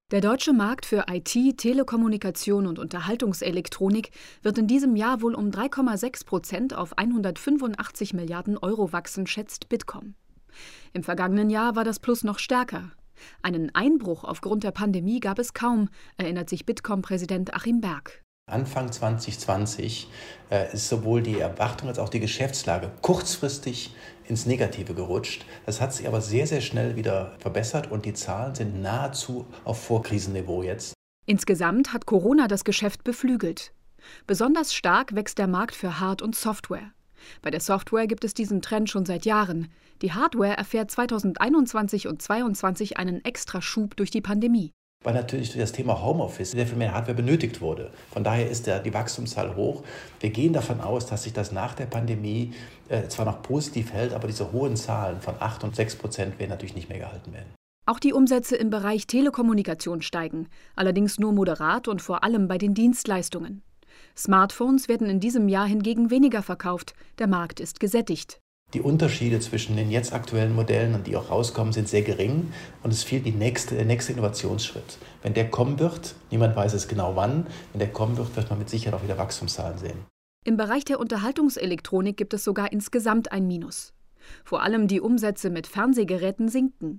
Der deutsche Markt für IT, Telekommunikation und Unterhaltungselektronik wird in diesem Jahr wohl um 3,6% auf 185 Milliarden Euro wachsen, schätzt Bitkom. Im vergangenen Jahr war das Plus noch stärker. Einen Einbruch aufgrund der Pandemie gab es kaum, erinnert sich Bitkom-Präsident Achim Berg. Anfang 2020 ist sowohl die Erwartung als auch die Geschäftslage kurzfristig ins Negative gerutscht. Das hat sich aber sehr, sehr schnell wieder verbessert und die Zahlen sind nahezu auf Vorkrisenniveau jetzt. Insgesamt hat Corona das Geschäft beflügelt. Besonders stark wächst der Markt für Hard- und Software. Bei der Software gibt es diesen Trend schon seit Jahren. Die Hardware erfährt 2021 und 2022 einen Extraschub durch die Pandemie. Weil natürlich durch das Thema Homeoffice sehr viel mehr Hardware benötigt wurde. Von daher ist die Wachstumszahl hoch. Wir gehen davon aus, dass sich das nach der Pandemie zwar noch positiv hält, aber diese hohen Zahlen von 8 und 6% werden natürlich nicht mehr gehalten werden. Auch die Umsätze im Bereich Telekommunikation steigen, allerdings nur moderat und vor allem bei den Dienstleistungen. Smartphones werden in diesem Jahr hingegen weniger verkauft, der Markt ist gesättigt. Die Unterschiede zwischen den jetzt aktuellen Modellen und die auch rauskommen, sind sehr gering und es fehlt der nächste Innovationsschritt. Wenn der kommen wird, niemand weiß es genau wann, wenn der kommen wird man mit Sicherheit auch wieder Wachstumszahlen sehen. Im Bereich der Unterhaltungselektronik gibt es sogar insgesamt ein Minus. Vor allem die Umsätze mit Fernsehgeräten sinken.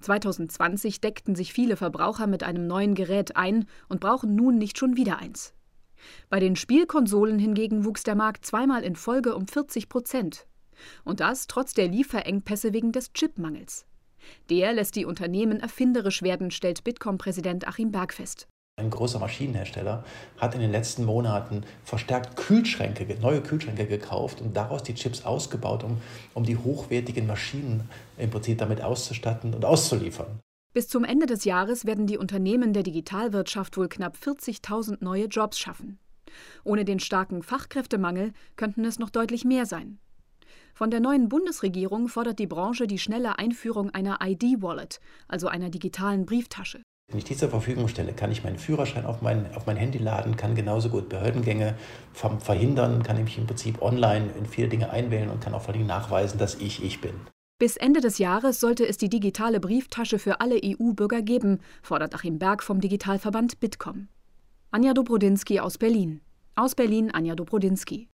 2020 deckten sich viele Verbraucher mit einem neuen Gerät ein und brauchen nun nicht schon wieder eins. Bei den Spielkonsolen hingegen wuchs der Markt zweimal in Folge um 40%. Und das trotz der Lieferengpässe wegen des Chipmangels. Der lässt die Unternehmen erfinderisch werden, stellt Bitkom-Präsident Achim Berg fest. Ein großer Maschinenhersteller hat in den letzten Monaten verstärkt neue Kühlschränke gekauft und daraus die Chips ausgebaut, um die hochwertigen Maschinen im Prinzip damit auszustatten und auszuliefern. Bis zum Ende des Jahres werden die Unternehmen der Digitalwirtschaft wohl knapp 40.000 neue Jobs schaffen. Ohne den starken Fachkräftemangel könnten es noch deutlich mehr sein. Von der neuen Bundesregierung fordert die Branche die schnelle Einführung einer ID-Wallet, also einer digitalen Brieftasche. Wenn ich die zur Verfügung stelle, kann ich meinen Führerschein auf mein Handy laden, kann genauso gut Behördengänge verhindern, kann ich mich im Prinzip online in viele Dinge einwählen und kann auch vor allem nachweisen, dass ich bin. Bis Ende des Jahres sollte es die digitale Brieftasche für alle EU-Bürger geben, fordert Achim Berg vom Digitalverband Bitkom. Anja Dobrodinsky aus Berlin. Aus Berlin Anja Dobrodinsky.